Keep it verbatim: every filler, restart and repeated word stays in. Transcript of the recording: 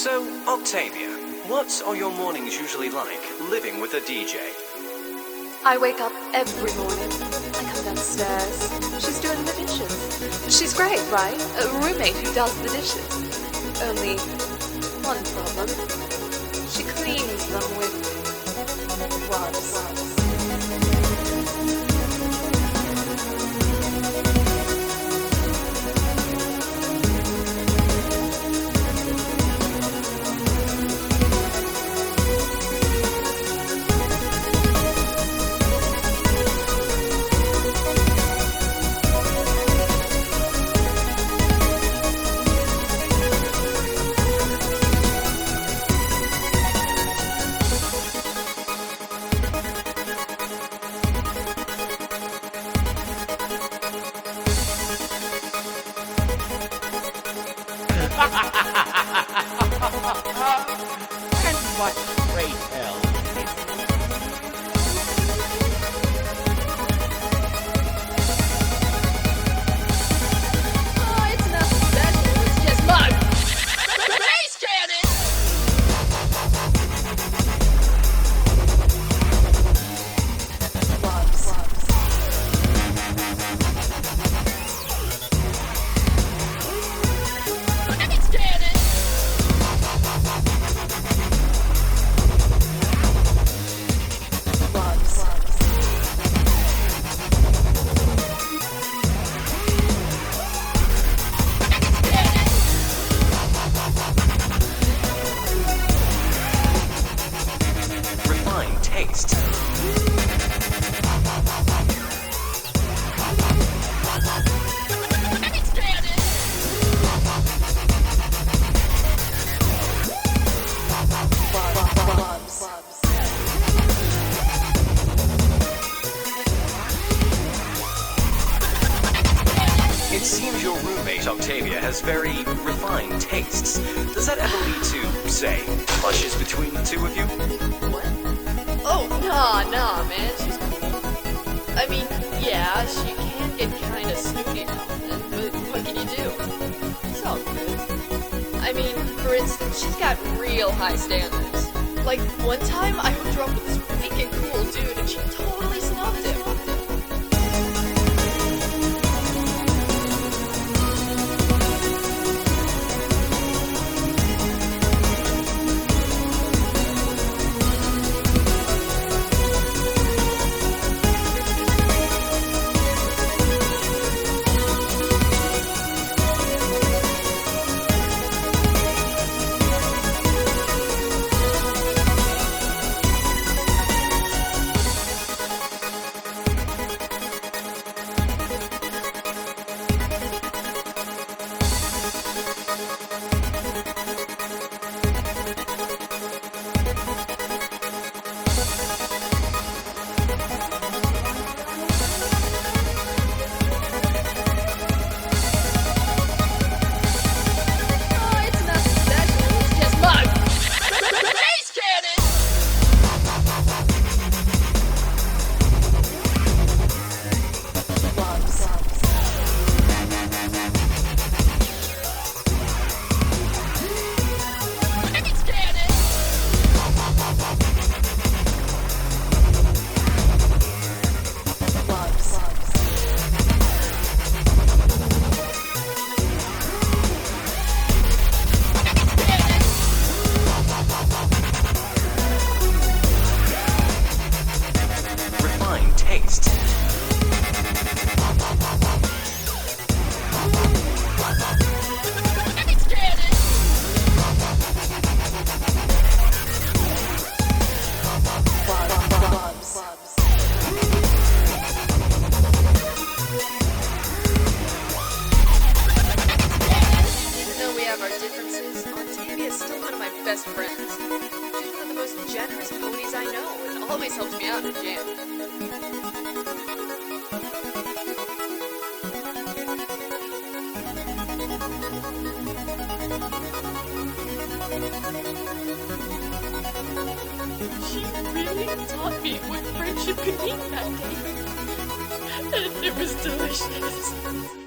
So, Octavia, what are your mornings usually like, living with a D J? I wake up every morning. I come downstairs. She's doing the dishes. She's great, right? A roommate who does the dishes. Only one problem. She cleans them with gloves. And what great hell. Oh, it's nothing special. It's just mud. Space cannon! Gloves. Space cannon! Refined taste. It seems your roommate, Octavia, has very refined tastes. Does that ever lead to, say, clashes between the two of you? What? Oh, nah, nah, man. She's cool. I mean, yeah, she can get kind of snooty now and then, but what can you do? It's all good. I mean, for instance, she's got real high standards. Like, one time I hooked her up with this wicked cool dude and she totally snubbed him. Taste. Even though we have our differences, Octavia is still one of my best friends. She's one of the most generous ponies I know and always helps me out in jam. She really taught me what friendship could mean that day. And it was delicious.